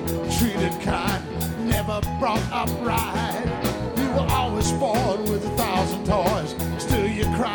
treated kind, never brought up right. You were always spoiled with 1,000 toys.